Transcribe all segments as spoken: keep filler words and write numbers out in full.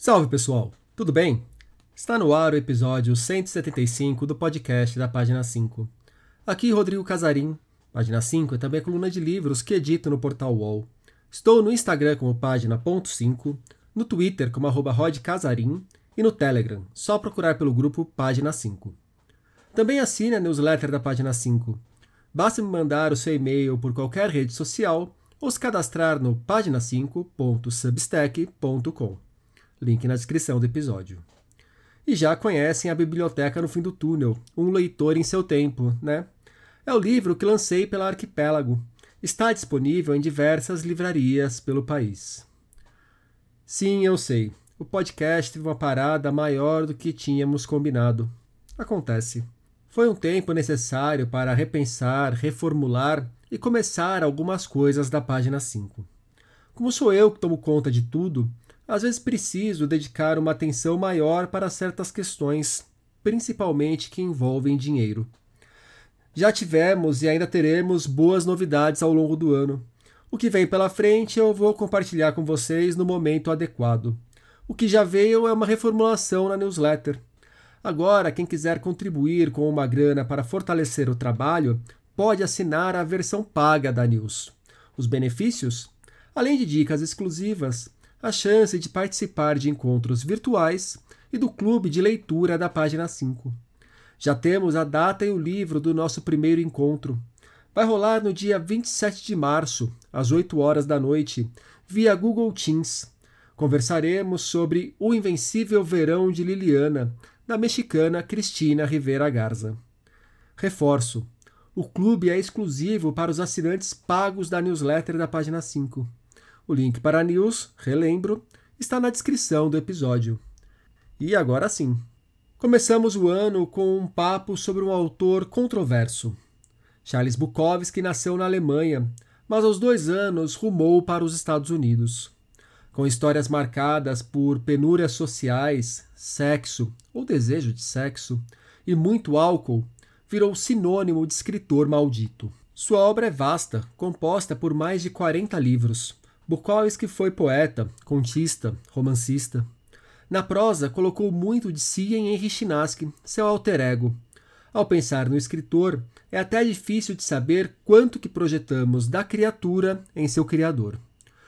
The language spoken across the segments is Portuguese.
Salve pessoal, tudo bem? Está no ar o episódio cento e setenta e cinco do podcast da Página cinco. Aqui Rodrigo Casarim. Página cinco é também a coluna de livros que edito no portal U O L. Estou no Instagram como página.cinco, no Twitter como arroba rodcasarim e no Telegram, só procurar pelo grupo Página cinco. Também assine a newsletter da Página cinco. Basta me mandar o seu e-mail por qualquer rede social ou se cadastrar no página cinco ponto substack ponto com. Link na descrição do episódio. E já conhecem a Biblioteca no Fim do Túnel, um leitor em seu tempo, né? É o livro que lancei pela Arquipélago. Está disponível em diversas livrarias pelo país. Sim, eu sei. O podcast teve uma parada maior do que tínhamos combinado. Acontece. Foi um tempo necessário para repensar, reformular e começar algumas coisas da página cinco. Como sou eu que tomo conta de tudo, às vezes preciso dedicar uma atenção maior para certas questões, principalmente que envolvem dinheiro. Já tivemos e ainda teremos boas novidades ao longo do ano. O que vem pela frente eu vou compartilhar com vocês no momento adequado. O que já veio é uma reformulação na newsletter. Agora, quem quiser contribuir com uma grana para fortalecer o trabalho, pode assinar a versão paga da news. Os benefícios? Além de dicas exclusivas, a chance de participar de encontros virtuais e do clube de leitura da página cinco. Já temos a data e o livro do nosso primeiro encontro. Vai rolar no dia vinte e sete de março, às oito horas da noite, via Google Teams. Conversaremos sobre O Invencível Verão de Liliana, da mexicana Cristina Rivera Garza. Reforço: o clube é exclusivo para os assinantes pagos da newsletter da página cinco. O link para a news, relembro, está na descrição do episódio. E agora sim. Começamos o ano com um papo sobre um autor controverso. Charles Bukowski nasceu na Alemanha, mas aos dois anos rumou para os Estados Unidos. Com histórias marcadas por penúrias sociais, sexo ou desejo de sexo e muito álcool, virou sinônimo de escritor maldito. Sua obra é vasta, composta por mais de quarenta livros. Bukowski foi poeta, contista, romancista. Na prosa, colocou muito de si em Henry Chinaski, seu alter ego. Ao pensar no escritor, é até difícil de saber quanto que projetamos da criatura em seu criador.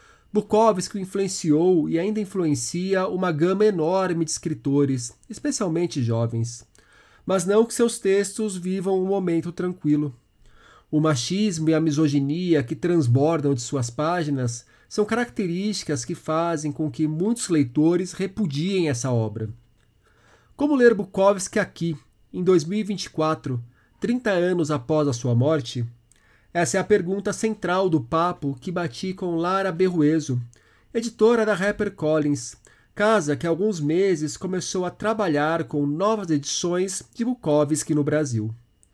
Bukowski influenciou e ainda influencia uma gama enorme de escritores, especialmente jovens. Mas não que seus textos vivam um momento tranquilo. O machismo e a misoginia que transbordam de suas páginas são características que fazem com que muitos leitores repudiem essa obra. Como ler Bukowski aqui, em dois mil e vinte e quatro, trinta anos após a sua morte? Essa é a pergunta central do papo que bati com Lara Berruezo, editora da HarperCollins, casa que há alguns meses começou a trabalhar com novas edições de Bukowski no Brasil.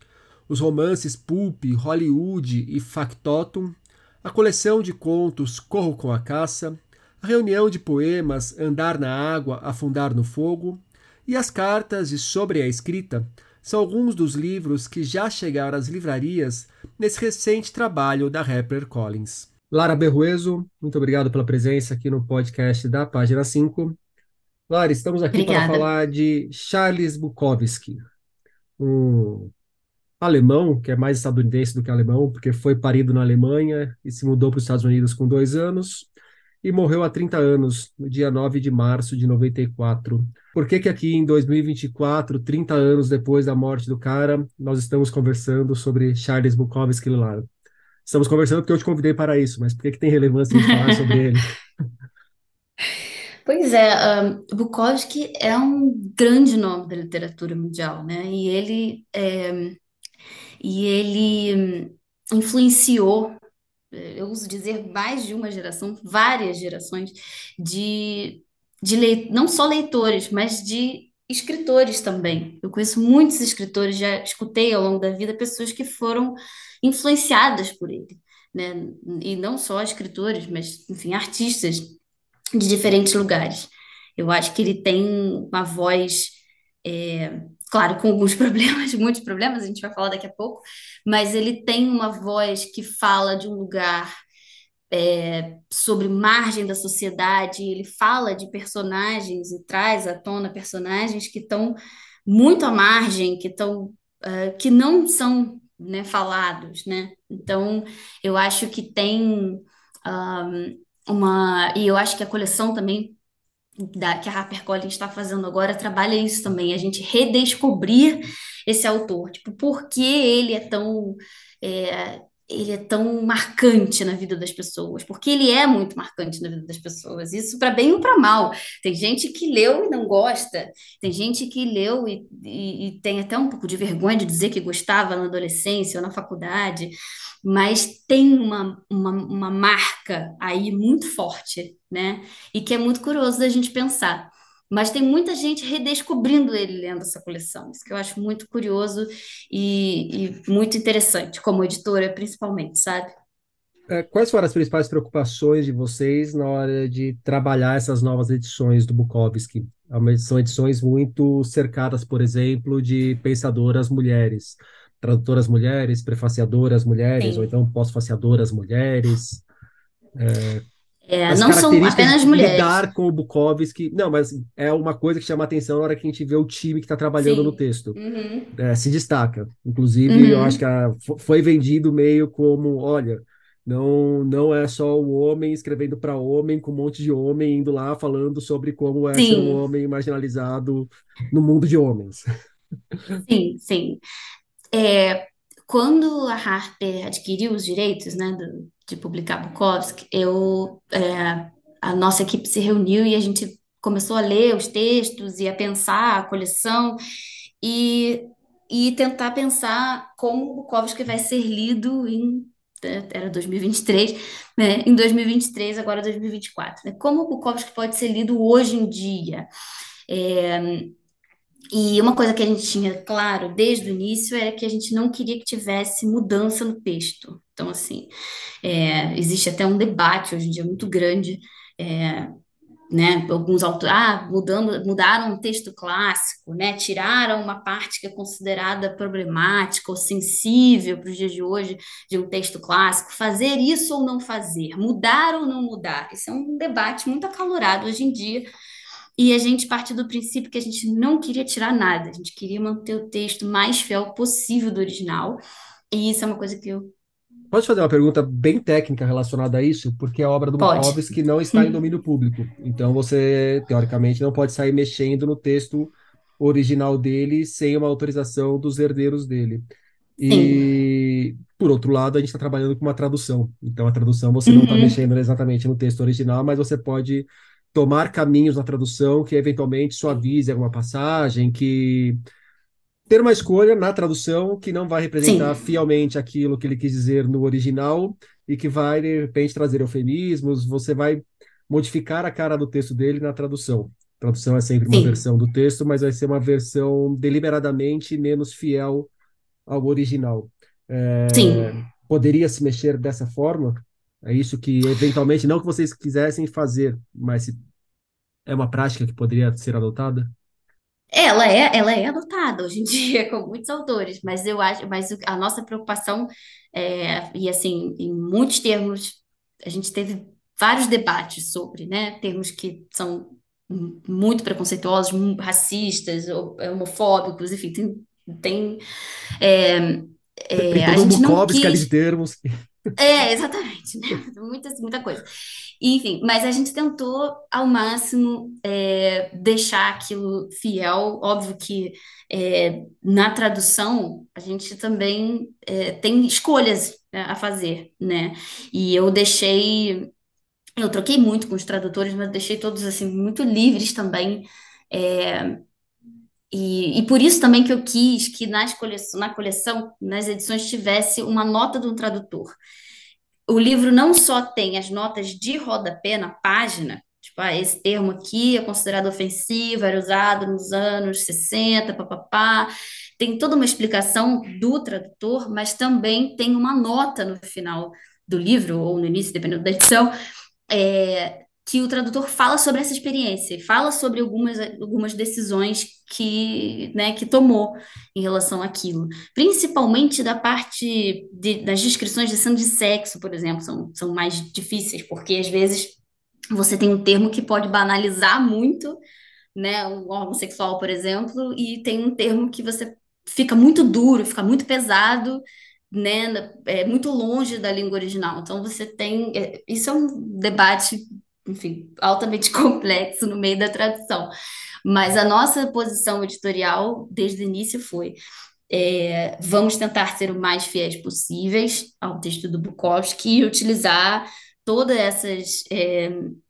Os romances Pulp, Hollywood e Factotum, a coleção de contos Corro com a Caça, a reunião de poemas Andar na Água, Afundar no Fogo e as cartas de Sobre a Escrita são alguns dos livros que já chegaram às livrarias nesse recente trabalho da HarperCollins. Lara Berruezo, muito obrigado pela presença aqui no podcast da Página cinco. Lara, estamos aqui para Obrigada. falar de Charles Bukowski, um alemão, que é mais estadunidense do que alemão, porque foi parido na Alemanha e se mudou para os Estados Unidos com dois anos e morreu há trinta anos, no dia nove de março de noventa e quatro. Por que que aqui em dois mil e vinte e quatro, trinta anos depois da morte do cara, nós estamos conversando sobre Charles Bukowski lá? Estamos conversando porque eu te convidei para isso, mas por que que tem relevância a gente falar sobre ele? Pois é, um, Bukowski é um grande nome da literatura mundial, né? E ele, é, e ele hum, influenciou, eh, eu uso dizer, mais de uma geração, várias gerações de, de lei, não só leitores, mas de escritores também. Eu conheço muitos escritores, já escutei ao longo da vida pessoas que foram influenciadas por ele, né? E não só escritores, mas, enfim, artistas de diferentes lugares. Eu acho que ele tem uma voz, é, claro, com alguns problemas, muitos problemas, a gente vai falar daqui a pouco, mas ele tem uma voz que fala de um lugar. sobre margem da sociedade, ele fala de personagens e traz à tona personagens que estão muito à margem, que estão, uh, que não são, né, falados, né? Então, eu acho que tem um, uma, e eu acho que a coleção também da, que a HarperCollins está fazendo agora trabalha isso também, a gente redescobrir esse autor, tipo, por que ele é tão é, ele é tão marcante na vida das pessoas, porque ele é muito marcante na vida das pessoas, isso para bem ou para mal. Tem gente que leu e não gosta, tem gente que leu e, e, e tem até um pouco de vergonha de dizer que gostava na adolescência ou na faculdade, mas tem uma, uma, uma marca aí muito forte, né? E que é muito curioso da gente pensar. Mas tem muita gente redescobrindo ele lendo essa coleção, isso que eu acho muito curioso e, e muito interessante, como editora, principalmente, sabe? É, quais foram as principais preocupações de vocês na hora de trabalhar essas novas edições do Bukowski? É uma- São edições muito cercadas, por exemplo, de pensadoras mulheres, tradutoras mulheres, prefaciadoras mulheres, ou Sim. então pós-faciadoras mulheres. É, As não são características apenas de mulheres. lidar com o Bukowski. Não, mas é uma coisa que chama atenção na hora que a gente vê o time que está trabalhando no Sim. texto. Uhum. É, se destaca. Inclusive, eu acho que Uhum. a- fo- foi vendido meio como, olha, não, não é só o homem escrevendo para homem, com um monte de homem indo lá falando sobre como é ser um Sim, homem marginalizado no mundo de homens. sim, sim. É, quando a Harper adquiriu os direitos, né, do- de publicar Bukowski, eu, é, a nossa equipe se reuniu e a gente começou a ler os textos e a pensar a coleção e, e tentar pensar como o Bukowski vai ser lido em é, era dois mil e vinte e três, né? Em dois mil e vinte e três, agora dois mil e vinte e quatro, né? Como o Bukowski pode ser lido hoje em dia? É, e uma coisa que a gente tinha claro desde o início era que a gente não queria que tivesse mudança no texto. Então, assim, é, existe até um debate hoje em dia muito grande, é, né? Alguns autores, ah, mudando, mudaram um texto clássico, né? Tiraram uma parte que é considerada problemática ou sensível para os dias de hoje de um texto clássico. Fazer isso ou não fazer? Mudar ou não mudar? Esse é um debate muito acalorado hoje em dia e a gente partiu do princípio que a gente não queria tirar nada, a gente queria manter o texto mais fiel possível do original. E isso é uma coisa que eu. Posso fazer uma pergunta bem técnica relacionada a isso? Porque a obra do Pode. Bukowski não está em domínio público. Então, você, teoricamente, não pode sair mexendo no texto original dele sem uma autorização dos herdeiros dele. Sim. E, por outro lado, a gente está trabalhando com uma tradução. Então, a tradução você não está Uhum. mexendo exatamente no texto original, mas você pode tomar caminhos na tradução que eventualmente suavize alguma passagem, que ter uma escolha na tradução que não vai representar Sim. fielmente aquilo que ele quis dizer no original e que vai, de repente, trazer eufemismos. Você vai modificar a cara do texto dele na tradução. Tradução é sempre uma Sim. versão do texto, mas vai ser uma versão deliberadamente menos fiel ao original. É, Sim. poderia se mexer dessa forma? É isso que, eventualmente, não que vocês quisessem fazer, mas se é uma prática que poderia ser adotada? Ela é, ela é adotada hoje em dia com muitos autores, mas eu acho, mas o- a nossa preocupação é, e assim, em muitos termos, a gente teve vários debates sobre, né, termos que são m- muito preconceituosos, mu- racistas, ou- homofóbicos, enfim, tem, tem é, Tem é, a todo um gente não Bukowski ali de quis. termos. É, exatamente, né? Muita, muita coisa. Enfim, mas a gente tentou ao máximo é, deixar aquilo fiel. Óbvio que é, na tradução a gente também é, tem escolhas, né, a fazer, né? E eu deixei, eu troquei muito com os tradutores, mas deixei todos assim muito livres também. É, e, e por isso também que eu quis que nas coleção, na coleção, nas edições, tivesse uma nota do tradutor. O livro não só tem as notas de rodapé na página, tipo, ah, esse termo aqui é considerado ofensivo, era usado nos anos sessenta, papapá. Tem toda uma explicação do tradutor, mas também tem uma nota no final do livro, ou no início, dependendo da edição, que o tradutor fala sobre essa experiência, fala sobre algumas, algumas decisões que, né, que tomou em relação àquilo. Principalmente da parte de- das descrições de cena de sexo, por exemplo, são, são mais difíceis, porque às vezes você tem um termo que pode banalizar muito, né, o órgão sexual, por exemplo, e tem um termo que você fica muito duro, fica muito pesado, né, é muito longe da língua original. Então você tem, é, isso é um debate, enfim, altamente complexo no meio da tradução. Mas a nossa posição editorial desde o início foi é, vamos tentar ser o mais fiéis possíveis ao texto do Bukowski e utilizar todas essas é,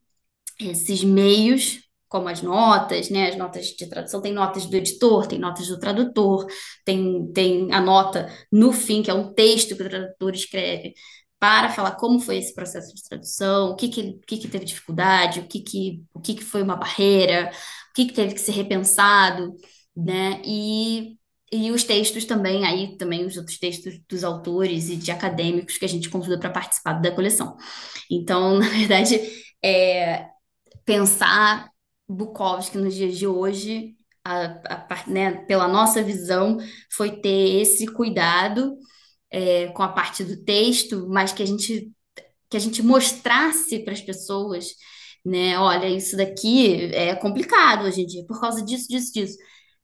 esses meios, como as notas, né? As notas de tradução, tem notas do editor, tem notas do tradutor, tem, tem a nota no fim, que é um texto que o tradutor escreve, para falar como foi esse processo de tradução, o que que, ele- o que que teve dificuldade, o que que, o que que foi uma barreira, o que que teve que ser repensado, né? E, e os textos também, aí também os outros textos dos autores e de acadêmicos que a gente convidou para participar da coleção. Então, na verdade, é, pensar Bukowski nos dias de hoje, a, a par- né, pela nossa visão, foi ter esse cuidado é, com a parte do texto, mas que a gente, que a gente mostrasse para as pessoas, né, olha, isso daqui é complicado hoje em dia, por causa disso, disso, disso.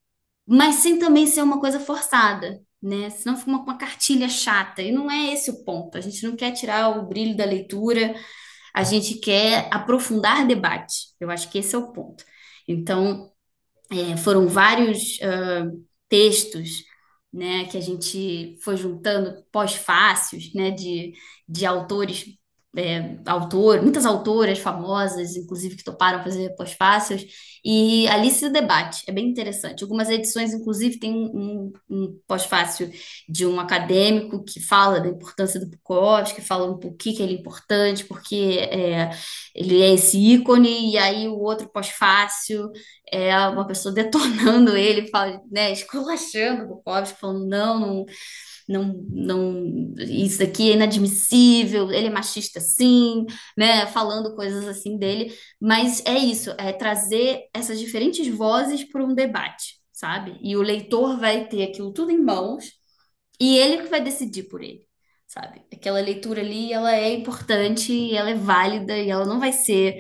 Mas sem também ser uma coisa forçada. Né? Senão fica uma, uma cartilha chata. E não é esse o ponto. A gente não quer tirar o brilho da leitura, a gente quer aprofundar debate. Eu acho que esse é o ponto. Então, é, foram vários ah, textos, né, que a gente foi juntando pós-fácios, né, de, de autores, é, autor, muitas autoras famosas, inclusive, que toparam fazer pós-fácios, e ali se debate, é bem interessante. Algumas edições, inclusive, tem um, um um pós-fácil de um acadêmico que fala da importância do Bukowski, que fala um pouco que ele é importante, porque é, ele é esse ícone, e aí o outro pós-fácil é uma pessoa detonando ele, fala, né, esculachando o Bukowski, falando, não, não, não, não, isso daqui é inadmissível, ele é machista sim, né, falando coisas assim dele, mas é isso, é trazer essas diferentes vozes para um debate, sabe? E o leitor vai ter aquilo tudo em mãos e ele que vai decidir por ele. Sabe? Aquela leitura ali, ela é importante, ela é válida e ela não vai ser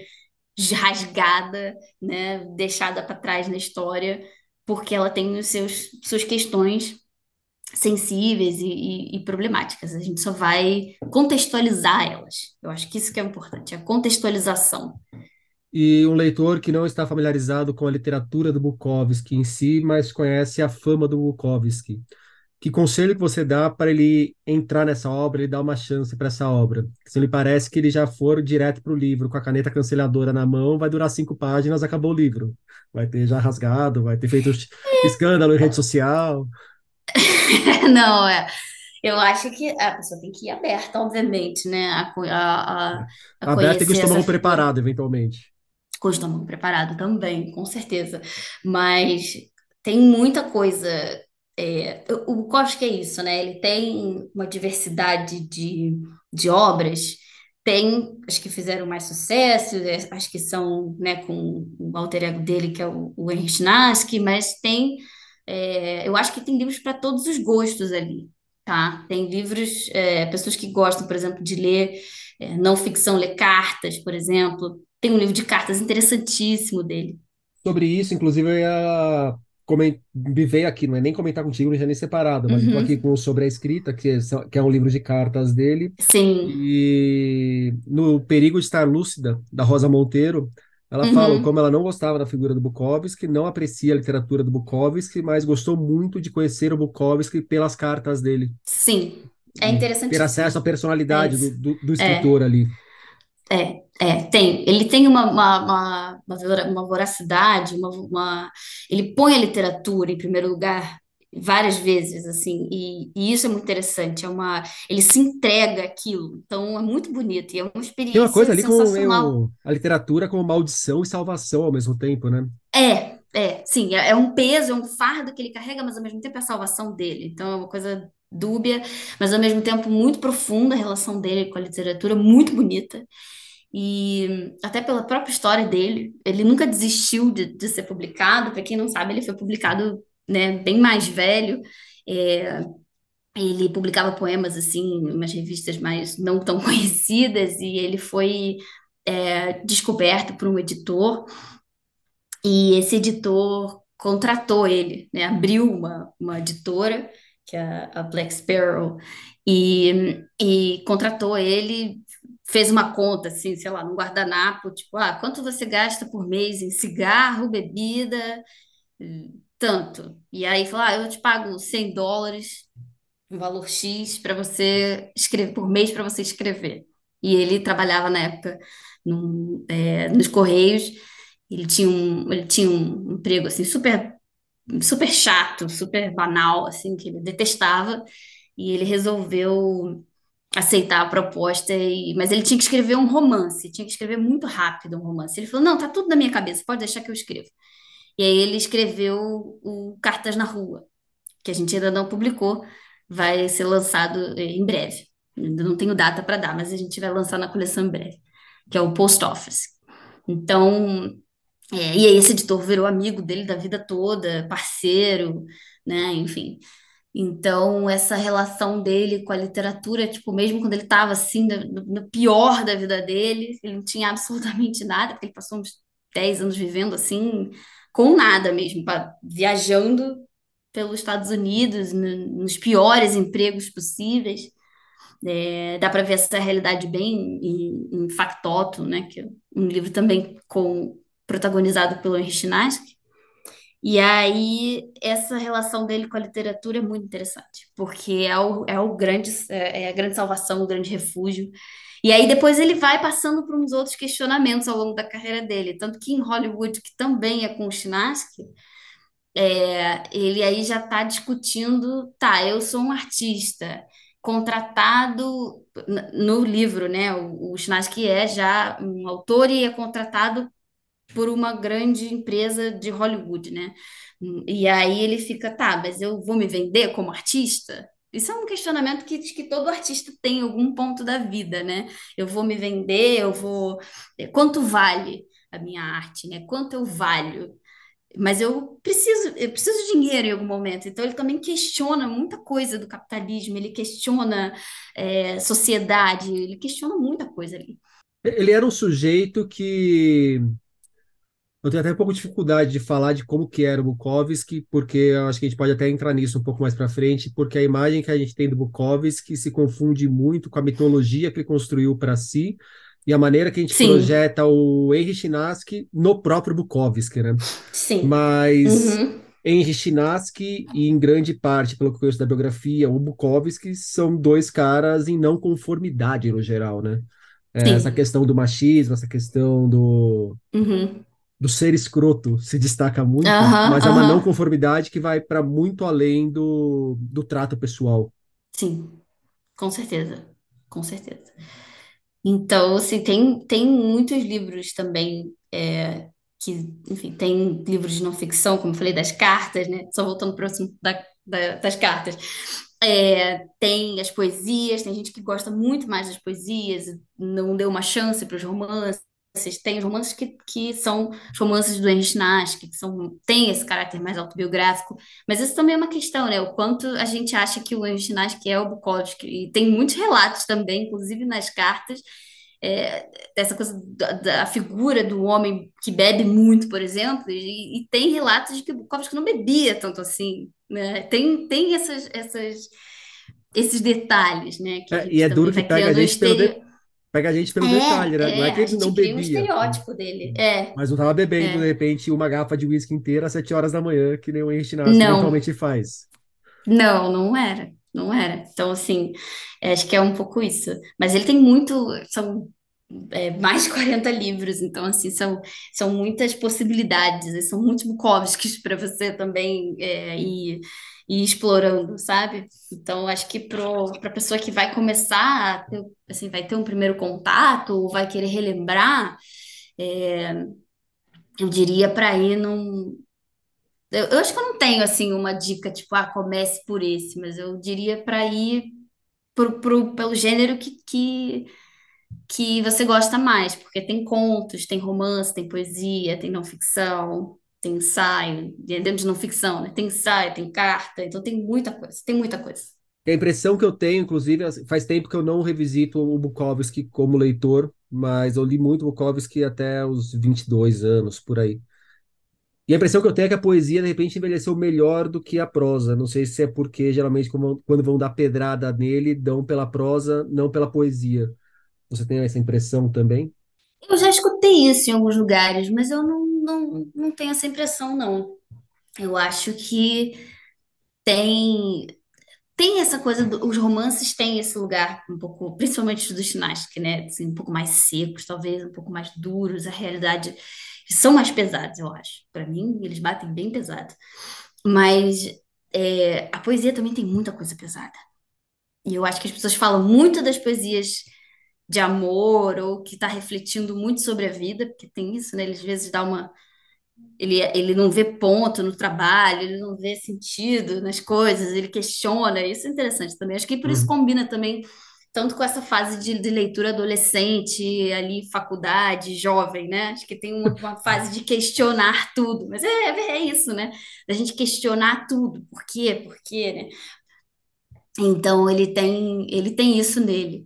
rasgada, né, deixada para trás na história, porque ela tem os seus suas questões sensíveis e, e- e problemáticas. A gente só vai contextualizar elas. Eu acho que isso que é importante, a contextualização. E um leitor que não está familiarizado com a literatura do Bukowski em si, mas conhece a fama do Bukowski. Que conselho que você dá para ele entrar nessa obra e dar uma chance para essa obra? Se lhe parece que ele já for direto para o livro, com a caneta canceladora na mão, vai durar cinco páginas, acabou o livro. Vai ter já rasgado, vai ter feito escândalo em rede social. Não, é. Eu acho que a pessoa tem que ir aberta, obviamente, né, a, co- a, a, a Aberto e com o conhecer essa estômago figura. preparado, eventualmente. Com o estômago preparado também, com certeza. Mas tem muita coisa. É, o Bukowski é isso, né? Ele tem uma diversidade de, de obras. Tem as que fizeram mais sucesso, é, as que são, né, com o alter ego dele, que é o, o Henry Chinaski, mas tem, é, eu acho que tem livros para todos os gostos ali, tá? Tem livros, é, pessoas que gostam, por exemplo, de ler é, não ficção, ler cartas, por exemplo. Tem um livro de cartas interessantíssimo dele. Sobre isso, inclusive, eu ia comen- me veio aqui, não é nem comentar contigo, não é nem separado, mas eu estou aqui Uhum. com sobre a escrita, que é, só- que é um livro de cartas dele, Sim. e no Perigo de Estar Lúcida, da Rosa Monteiro, ela fala como Uhum. ela não gostava da figura do Bukowski, não aprecia a literatura do Bukowski, mas gostou muito de conhecer o Bukowski pelas cartas dele, Sim. É e ter acesso à interessantíssimo. É personalidade do, isso. do, do É, escritor ali. é, é, tem. Ele tem uma, uma, uma, uma vora- uma voracidade, uma, uma- ele põe a literatura em primeiro lugar várias vezes, assim, e, e isso é muito interessante. É uma, ele se entrega àquilo, então é muito bonito e é uma Tem uma coisa experiência ali como sensacional. meio a literatura como maldição e salvação ao mesmo tempo, né? É, é, sim, é, é um peso, é um fardo que ele carrega, mas ao mesmo tempo é a salvação dele. Então é uma coisa dúbia, mas ao mesmo tempo muito profunda a relação dele com a literatura, muito bonita. E até pela própria história dele, ele nunca desistiu de, de ser publicado. Para quem não sabe, ele foi publicado, né, bem mais velho. É, ele publicava poemas assim, em umas revistas mais não tão conhecidas, e ele foi é, descoberto por um editor, e esse editor contratou ele, né? Abriu uma, uma editora, que é a a Black Sparrow, e, e contratou ele, fez uma conta, assim, sei lá, num guardanapo, tipo, ah, quanto você gasta por mês em cigarro, bebida, hum, tanto. E aí falou, ah, eu te pago cem dólares, um valor X para você escrever, por mês para você escrever. E ele trabalhava na época num, é, nos Correios. Ele tinha um, ele tinha um emprego assim super, super chato, super banal, assim, que ele detestava. E ele resolveu aceitar a proposta, e, mas ele tinha que escrever um romance, tinha que escrever muito rápido um romance. Ele falou: Não, tá tudo na minha cabeça, pode deixar que eu escrevo. E aí ele escreveu o Cartas na Rua, que a gente ainda não publicou, vai ser lançado eh, em breve. Ainda não tenho data para dar, mas a gente vai lançar na coleção em breve, que é o Post Office. Então, é, e aí esse editor virou amigo dele da vida toda, parceiro, né? Enfim. Então, essa relação dele com a literatura, tipo, mesmo quando ele estava assim, no, no pior da vida dele, ele não tinha absolutamente nada, porque ele passou uns dez anos vivendo assim, com nada mesmo, pa- viajando pelos Estados Unidos, no- nos piores empregos possíveis. É, dá para ver essa realidade bem em, em Factotum, né, que é um livro também com, protagonizado pelo Henry Chinaski. E aí, essa relação dele com a literatura é muito interessante, porque é o, é o grande, é é a grande salvação, o grande refúgio. E aí, depois ele vai passando por uns outros questionamentos ao longo da carreira dele, tanto que em Hollywood, que também é com o Chinaski, é, ele aí já está discutindo, tá, eu sou um artista contratado n- no livro, né? O, o Chinaski é já um autor e é contratado por uma grande empresa de Hollywood, né? E aí ele fica, tá, mas eu vou me vender como artista? Isso é um questionamento que, que todo artista tem em algum ponto da vida, né? Eu vou me vender, eu vou. Quanto vale a minha arte, né? Quanto eu valho? Mas eu preciso, eu preciso de dinheiro em algum momento. Então ele também questiona muita coisa do capitalismo, ele questiona é, sociedade, ele questiona muita coisa ali. Ele era um sujeito que eu tenho até um pouco de dificuldade de falar de como que era o Bukowski, porque eu acho que a gente pode até entrar nisso um pouco mais para frente, porque a imagem que a gente tem do Bukowski se confunde muito com a mitologia que ele construiu para si e a maneira que a gente Sim, projeta o Henry Chinaski no próprio Bukowski, né? sim. Mas Uhum, Henry Chinaski e em grande parte, pelo que eu conheço da biografia, o Bukowski são dois caras em não conformidade no geral, né? É, essa sim. questão do machismo, essa questão do Uhum. do ser escroto se destaca muito, Aham, mas é uma não aham. conformidade que vai para muito além do, do trato pessoal. Sim, com certeza. Com certeza. Então, assim, tem, tem muitos livros também é, que, enfim, tem livros de não ficção, como eu falei, das cartas, né? Só voltando para o assunto da, da- das cartas. É, tem as poesias, tem gente que gosta muito mais das poesias, não deu uma chance para os romances. Tem os romances que, que são os romances do Henry Nash, que são, tem esse caráter mais autobiográfico, mas isso também é uma questão, né? O quanto a gente acha que o Henry Nash é o Bukowski. E tem muitos relatos também, inclusive nas cartas, é, dessa coisa da, da figura do homem que bebe muito, por exemplo, e, e tem relatos de que o Bukowski não bebia tanto assim, né? Tem, tem essas, essas, esses detalhes, né? Que a É, e gente é duro também que vai pega a criando um gente pelo, de- estereo... pega a gente pelo detalhe, né? É, Não é é, que a ele não gente cria um bebia, estereótipo dele. É, mas não estava bebendo, de é. repente, uma garrafa de uísque inteira às sete horas da manhã, que nem o Henry Chinaski Não, eventualmente faz. não, não era. Não era. Então, assim, acho que é um pouco isso. Mas ele tem muito. São é, mais de quarenta livros, então, assim, são, são muitas possibilidades, e são muitos Bukowskis para você também é, ir, ir explorando, sabe? Então, acho que para a pessoa que vai começar, a ter, assim, vai ter um primeiro contato, ou vai querer relembrar, é, eu diria para ir num. Eu, eu acho que eu não tenho, assim, uma dica, tipo, ah, comece por esse, mas eu diria para ir pro, pro, pelo gênero que, que que você gosta mais, porque tem contos, tem romance, tem poesia, tem não ficção, tem ensaio, dentro de não ficção, né? Tem ensaio, tem carta, então tem muita coisa, tem muita coisa. A impressão que eu tenho, inclusive, assim, faz tempo que eu não revisito o Bukowski como leitor, mas eu li muito Bukowski até os vinte e dois anos, por aí. E a impressão que eu tenho é que a poesia, de repente, envelheceu melhor do que a prosa. Não sei se é porque, geralmente, como- quando vão dar pedrada nele, dão pela prosa, não pela poesia. Você tem essa impressão também? Eu já escutei isso em alguns lugares, mas eu não, não, não tenho essa impressão, não. Eu acho que tem tem essa coisa, do- os romances têm esse lugar um pouco, principalmente os do Chinaski, né? Assim, um pouco mais secos, talvez um pouco mais duros, a realidade são mais pesados, eu acho. Para mim, eles batem bem pesado. Mas é, a poesia também tem muita coisa pesada. E eu acho que as pessoas falam muito das poesias de amor ou que está refletindo muito sobre a vida, porque tem isso, né? Ele às vezes dá uma ele, ele não vê ponto no trabalho, ele não vê sentido nas coisas, ele questiona. Isso é interessante também. Acho que por isso Uhum. combina também tanto com essa fase de, de leitura adolescente, ali, faculdade, jovem, né? Acho que tem uma, uma fase de questionar tudo. Mas é, é isso, né? Da gente questionar tudo. Por quê? Por quê, né? Então ele tem, ele tem isso nele.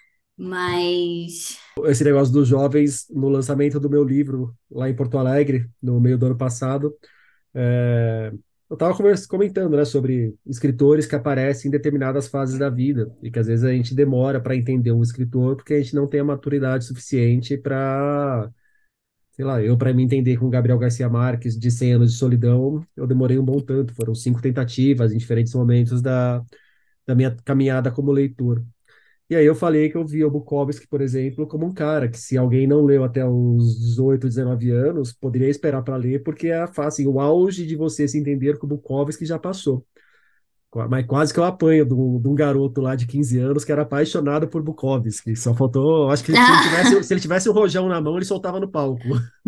Mas. Esse negócio dos jovens, no lançamento do meu livro, lá em Porto Alegre, no meio do ano passado, é, eu estava comentando, né, sobre escritores que aparecem em determinadas fases da vida e que às vezes a gente demora para entender um escritor porque a gente não tem a maturidade suficiente para, sei lá, eu para me entender com Gabriel Garcia Marques de Cem Anos de Solidão, eu demorei um bom tanto, foram cinco tentativas em diferentes momentos da, da minha caminhada como leitor. E aí eu falei que eu via o Bukowski, por exemplo, como um cara que se alguém não leu até os dezoito, dezenove anos, poderia esperar para ler, porque é assim, o auge de você se entender com o Bukowski já passou. Mas quase que eu apanho de um, de um garoto lá de quinze anos que era apaixonado por Bukowski. Só faltou, acho que se ele tivesse, se ele tivesse um rojão na mão, ele soltava no palco.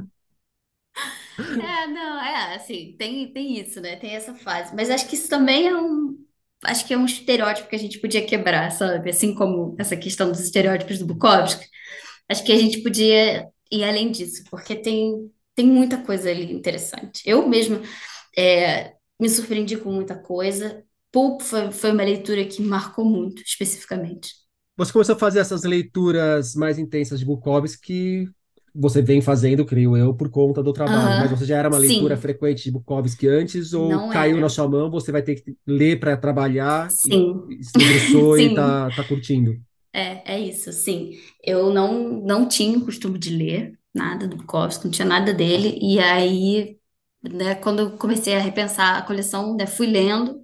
É, não, é, assim, tem, tem isso, né? Tem essa fase. Mas acho que isso também é um. Acho que é um estereótipo que a gente podia quebrar, sabe? Assim como essa questão dos estereótipos do Bukowski. Acho que a gente podia ir além disso, porque tem, tem muita coisa ali interessante. Eu mesma é, me surpreendi com muita coisa. Pulp foi, foi uma leitura que me marcou muito, especificamente. Você começou a fazer essas leituras mais intensas de Bukowski que você vem fazendo, creio eu, por conta do trabalho. Mas Aham, você já era uma leitura sim, frequente de Bukowski antes ou não caiu na era. sua mão, você vai ter que ler para trabalhar e, Sim, e se debruçou e sim. tá, tá curtindo? É, é isso, sim. Eu não, não tinha o costume de ler nada do Bukowski, não tinha nada dele. E aí, né, quando eu comecei a repensar a coleção, né, fui lendo,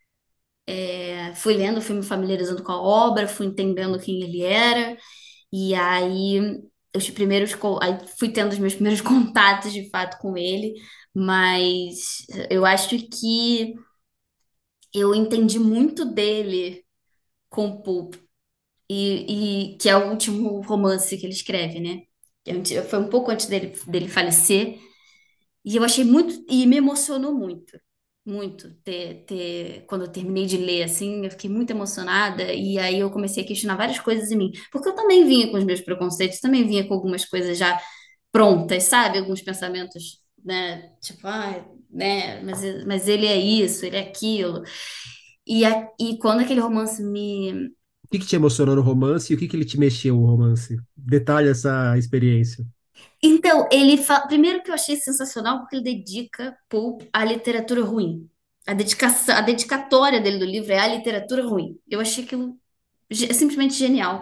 é, fui lendo, fui me familiarizando com a obra, fui entendendo quem ele era. E aí, os primeiros, co- aí fui tendo os meus primeiros contatos, de fato, com ele. Mas eu acho que eu entendi muito dele com o Pulp. E, e que é o último romance que ele escreve, né? Que é antes- Foi um pouco antes dele, dele falecer. E eu achei muito, e me emocionou muito, muito, ter, ter, quando eu terminei de ler, assim, eu fiquei muito emocionada, e aí eu comecei a questionar várias coisas em mim, porque eu também vinha com os meus preconceitos, também vinha com algumas coisas já prontas, sabe? Alguns pensamentos, né? Tipo, ah, né? Mas, mas ele é isso, ele é aquilo. E, a, e quando aquele romance me O que que te emocionou no romance e o que que ele te mexeu no romance? Detalhe essa experiência. Então, ele fala. Primeiro que eu achei sensacional, porque ele dedica Pope à literatura ruim. A dedicação, a dedicatória dele do livro é à literatura ruim. Eu achei aquilo ge- simplesmente genial.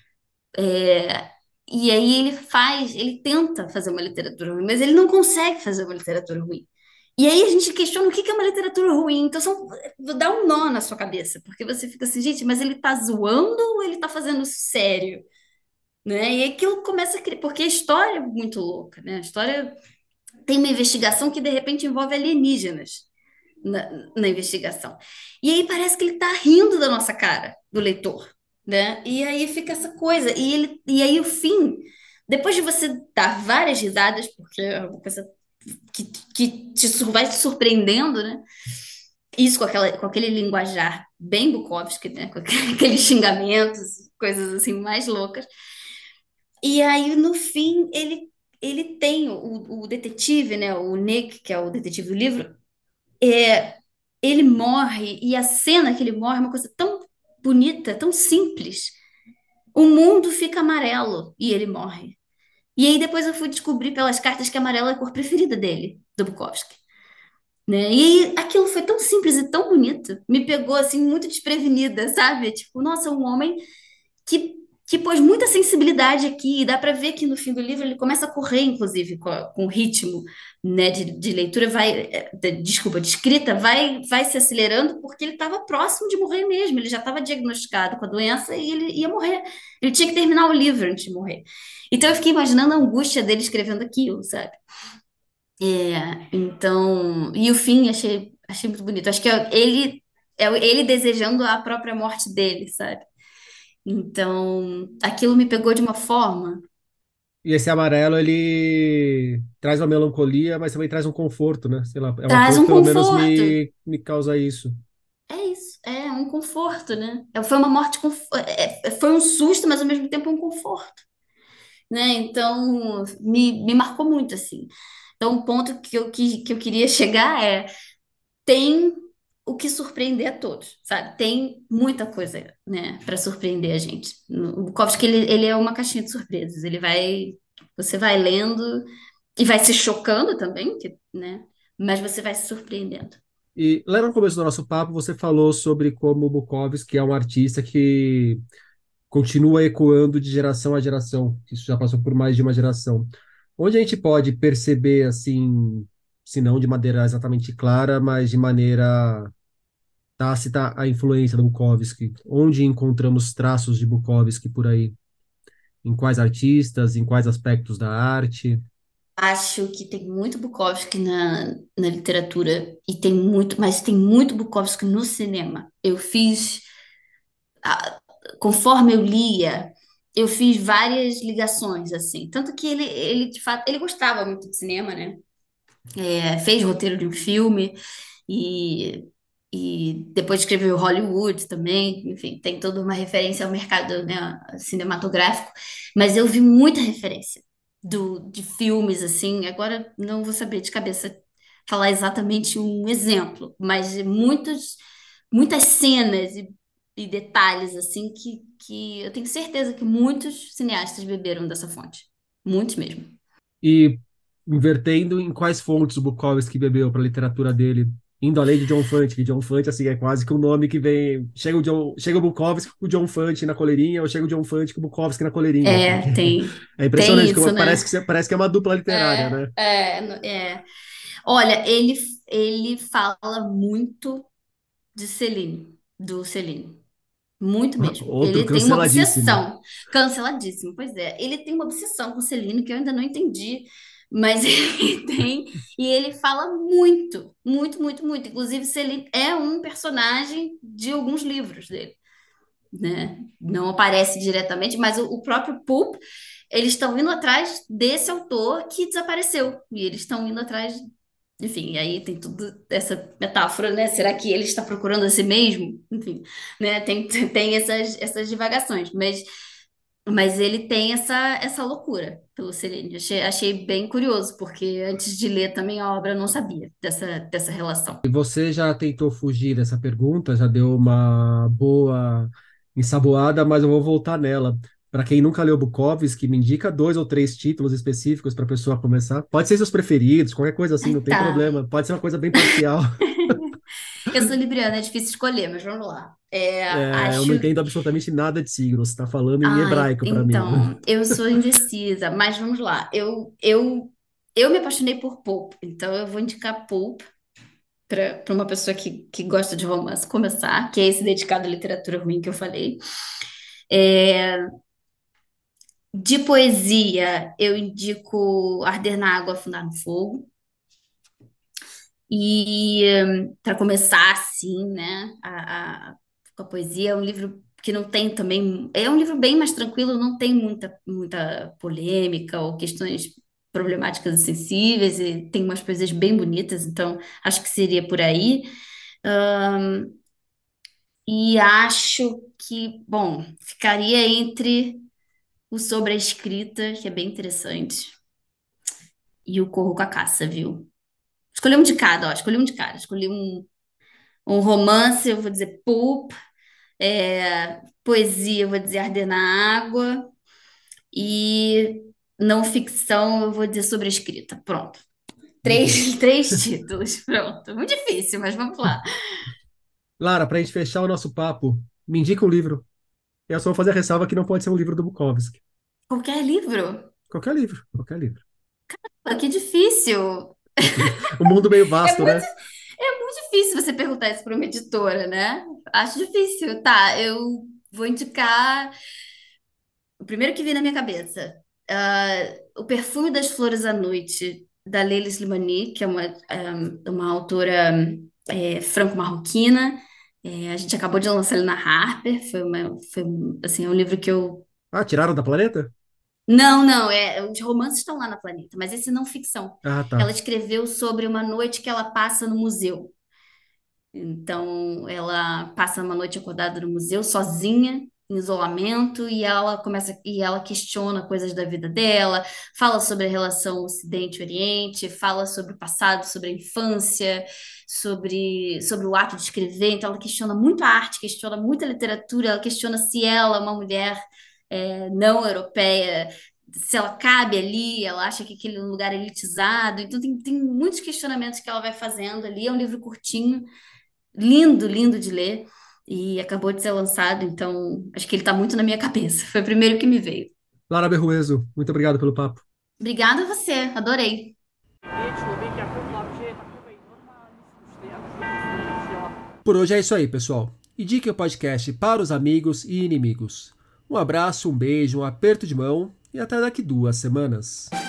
É, E aí ele faz, ele tenta fazer uma literatura ruim, mas ele não consegue fazer uma literatura ruim. E aí a gente questiona o que que é uma literatura ruim. Então, são, dá um nó na sua cabeça, porque você fica assim, gente, mas ele tá zoando ou ele tá fazendo isso sério? Né? E aquilo começa a criar, porque a história é muito louca, né? A história tem uma investigação que de repente envolve alienígenas na, na investigação. E aí parece que ele está rindo da nossa cara, do leitor, né? E aí fica essa coisa. E, ele, e aí o fim, depois de você dar várias risadas, porque é uma coisa que, que te, sur- vai te surpreendendo, né? Isso com, aquela, com aquele linguajar bem Bukowski, né? Com aqueles xingamentos, coisas assim mais loucas. E aí, no fim, ele, ele tem o, o detetive, né? O Nick, que é o detetive do livro, é, ele morre, e a cena que ele morre é uma coisa tão bonita, tão simples. O mundo fica amarelo e ele morre. E aí depois eu fui descobrir pelas cartas que amarelo é a cor preferida dele, do Bukowski, né? E aí aquilo foi tão simples e tão bonito, me pegou assim muito desprevenida, sabe? Tipo, nossa, um homem que, que pôs muita sensibilidade aqui, e dá para ver que no fim do livro ele começa a correr, inclusive, com, a- com o ritmo, né, de, de leitura, vai, eh, de- desculpa, de escrita, vai, vai se acelerando, porque ele estava próximo de morrer mesmo, ele já estava diagnosticado com a doença e ele ia morrer. Ele tinha que terminar o livro antes de morrer. Então eu fiquei imaginando a angústia dele escrevendo aquilo, sabe? É, então, e o fim achei, achei muito bonito. Acho que é ele, é ele desejando a própria morte dele, sabe? Então, aquilo me pegou de uma forma. E esse amarelo, ele traz uma melancolia, mas também traz um conforto, né? Sei lá, é uma Traz cor que um pelo menos conforto. me, me causa isso. É isso, é um conforto, né? É, Foi uma morte, conf- é- é- foi um susto, mas ao mesmo tempo é um conforto, né? Então, me, me marcou muito, assim. Então, o ponto que eu, que, que eu queria chegar é, tem o que surpreender a todos, sabe? Tem muita coisa, né, para surpreender a gente. O Bukowski, ele, ele é uma caixinha de surpresas. Ele vai, você vai lendo e vai se chocando também, que, né? Mas você vai se surpreendendo. E lá no começo do nosso papo, você falou sobre como o Bukowski é um artista que continua ecoando de geração a geração, que isso já passou por mais de uma geração. Onde a gente pode perceber, assim, se não de maneira exatamente clara, mas de maneira tácita, a influência do Bukowski? Onde encontramos traços de Bukowski por aí? Em quais artistas, em quais aspectos da arte? Acho que tem muito Bukowski na, na literatura e tem muito, mas tem muito Bukowski no cinema. Eu fiz, ah, conforme eu lia, eu fiz várias ligações assim. Tanto que ele, ele de fato, ele gostava muito de cinema, né? É, fez roteiro de um filme e, e depois escreveu Hollywood também. Enfim, tem toda uma referência ao mercado, né, cinematográfico. Mas eu vi muita referência do, de filmes assim. Agora não vou saber de cabeça falar exatamente um exemplo, mas muitos, muitas cenas e, e detalhes assim que, que eu tenho certeza que muitos cineastas beberam dessa fonte. Muitos mesmo. E invertendo em quais fontes o Bukowski bebeu para a literatura dele? Indo além de John Fante, que John Fante, assim, é quase que um nome que vem... Chega o, John, chega o Bukowski com o John Fante na coleirinha, ou chega o John Fante com o Bukowski na coleirinha, porque É, tem, é tem impressionante, isso, como parece né? que, parece que é uma dupla literária, É, né? é, no- é. Olha, ele, ele fala muito de Celine, do Celine. Muito mesmo. Outro Ele tem uma canceladíssimo. obsessão. Canceladíssimo, pois é. Ele tem uma obsessão com Celine que eu ainda não entendi, mas ele tem. E ele fala muito, muito, muito, muito. Inclusive, Celine é um personagem de alguns livros dele, né? Não aparece diretamente, mas o, o próprio Pulp, eles estão indo atrás desse autor que desapareceu. E eles estão indo atrás, enfim, aí tem tudo essa metáfora, né? Será que ele está procurando a si mesmo? Enfim, né? Tem, tem essas, essas divagações, mas, mas ele tem essa, essa loucura pelo Selene. Achei, achei bem curioso, porque antes de ler também a obra eu não sabia dessa, dessa relação. E você já tentou fugir dessa pergunta, já deu uma boa ensaboada, mas eu vou voltar nela. Para quem nunca leu Bukowski, me indica dois ou três títulos específicos para a pessoa começar. Pode ser seus preferidos, qualquer coisa assim, Ai, não tem tá. problema. Pode ser uma coisa bem parcial. Eu sou libriana, é difícil escolher, mas vamos lá. É, É, eu acho. não entendo absolutamente nada de signos. Você está falando em Ai, hebraico para mim. então, eu sou indecisa, mas vamos lá. Eu, eu, eu me apaixonei por Pulp, então eu vou indicar Pulp para uma pessoa que, que gosta de romance começar, que é esse dedicado à literatura ruim que eu falei. É, de poesia, eu indico Arder na Água, Afundar no Fogo. E para começar assim, né, a, a, com a poesia, é um livro que não tem também, é um livro bem mais tranquilo, não tem muita, muita polêmica ou questões problemáticas e sensíveis, e tem umas poesias bem bonitas, então acho que seria por aí. Ahn, e acho que, bom, ficaria entre. o Sobre a Escrita, que é bem interessante, e o Corro com a Caça, viu? Escolhi um de cada, ó, escolhi um de cada. Escolhi um, um romance, eu vou dizer Pulp, é, poesia, eu vou dizer Arder na Água, e não ficção, eu vou dizer Sobre a Escrita. Pronto. Uhum. Três, três títulos, pronto. Muito difícil, mas vamos lá. Lara, pra gente fechar o nosso papo, me indica um livro. Eu só vou fazer a ressalva que não pode ser um livro do Bukowski. Qualquer livro? Qualquer livro, qualquer livro. Pô, que difícil. Um mundo meio É vasto, muito, né? é muito difícil você perguntar isso para uma editora, né? Acho difícil. Tá, eu vou indicar o primeiro que vem na minha cabeça. Ah, O Perfume das Flores à Noite, da Leila Slimani, que é uma, ah, uma autora eh, franco-marroquina. Eh, a gente acabou de lançar ele na Harper. Foi uma, foi, um, assim, é um livro que eu. Ah, tiraram da planeta? Não, não, é, os romances estão lá na Planeta, mas esse não ficção. Ah, Ela tá. escreveu sobre uma noite que ela passa no museu. Então, ela passa uma noite acordada no museu, sozinha, em isolamento, e ela começa e ela questiona coisas da vida dela, fala sobre a relação Ocidente-Oriente, fala sobre o passado, sobre a infância, sobre, sobre o ato de escrever. Então, ela questiona muito a arte, questiona muito a literatura, ela questiona se ela, uma mulher é, não europeia, se ela cabe ali, ela acha que aquele é um lugar elitizado. Então, tem, tem muitos questionamentos que ela vai fazendo ali. É um livro curtinho, lindo, lindo de ler, e acabou de ser lançado, então acho que ele está muito na minha cabeça. Foi o primeiro que me veio. Lara Berruezo, muito obrigado pelo papo. Obrigada a você, adorei. Por hoje é isso aí, pessoal. Indique o podcast para os amigos e inimigos. Um abraço, um beijo, um aperto de mão e até daqui duas semanas.